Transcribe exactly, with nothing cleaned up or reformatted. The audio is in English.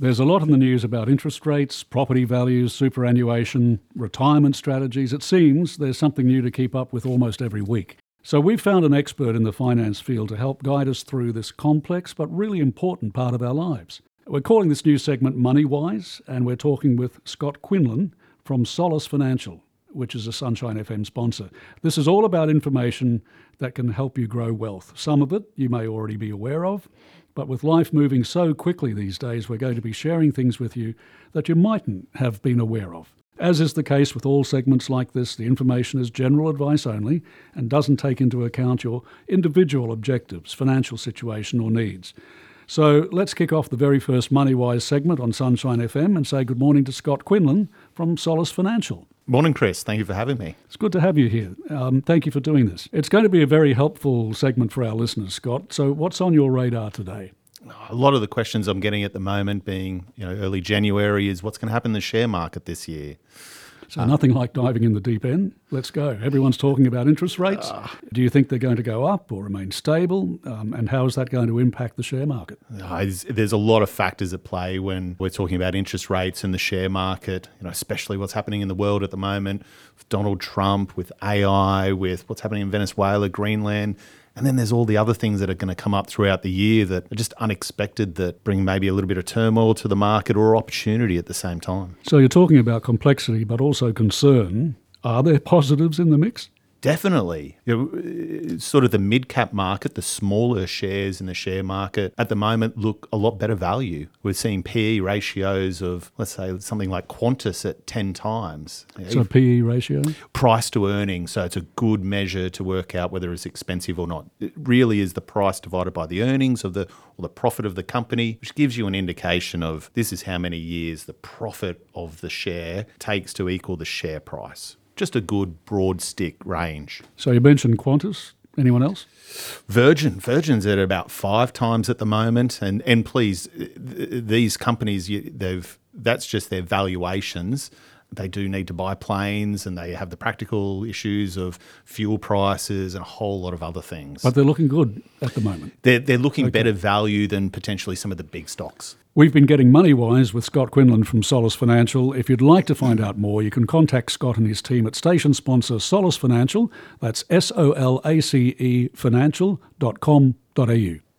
There's a lot in the news about interest rates, property values, superannuation, retirement strategies. It seems there's something new to keep up with almost every week. So we've found an expert in the finance field to help guide us through this complex but really important part of our lives. We're calling this new segment MoneyWise, and we're talking with Scott Quinlan from Solace Financial, which is a Sunshine F M sponsor. This is all about information that can help you grow wealth. Some of it you may already be aware of, but with life moving so quickly these days, we're going to be sharing things with you that you mightn't have been aware of. As is the case with all segments like this, the information is general advice only and doesn't take into account your individual objectives, financial situation or needs. So let's kick off the very first MoneyWise segment on Sunshine F M and say good morning to Scott Quinlan from Solace Financial. Morning, Chris. Thank you for having me. It's good to have you here. Um, thank you for doing this. It's going to be a very helpful segment for our listeners, Scott. So what's on your radar today? A lot of the questions I'm getting at the moment being, you know, early January is what's going to happen in the share market this year. So nothing like diving in the deep end. Let's go. Everyone's talking about interest rates. Uh, Do you think they're going to go up or remain stable? Um, and how is that going to impact the share market? Uh, there's a lot of factors at play when we're talking about interest rates and the share market, you know, especially what's happening in the world at the moment with Donald Trump, with A I, with what's happening in Venezuela, Greenland. And then there's all the other things that are going to come up throughout the year that are just unexpected, that bring maybe a little bit of turmoil to the market or opportunity at the same time. So you're talking about complexity, but also concern. Are there positives in the mix? Definitely. You know, sort of the mid-cap market, the smaller shares in the share market at the moment look a lot better value. We're seeing P E ratios of, let's say, something like Qantas at ten times. So P E ratio? Price to earnings. So it's a good measure to work out whether it's expensive or not. It really is the price divided by the earnings of the or the profit of the company, which gives you an indication of this is how many years the profit of the share takes to equal the share price. Just a good broad stick range. So you mentioned Qantas. Anyone else? Virgin. Virgin's at about five times at the moment. And and please, these companies, they've that's just their valuations. They do need to buy planes and they have the practical issues of fuel prices and a whole lot of other things. But they're looking good at the moment. They're, they're looking okay. Better value than potentially some of the big stocks. We've been getting MoneyWise with Scott Quinlan from Solace Financial. If you'd like to find out more, you can contact Scott and his team at station sponsor Solace Financial. That's S O L A C E financial dot com dot A U.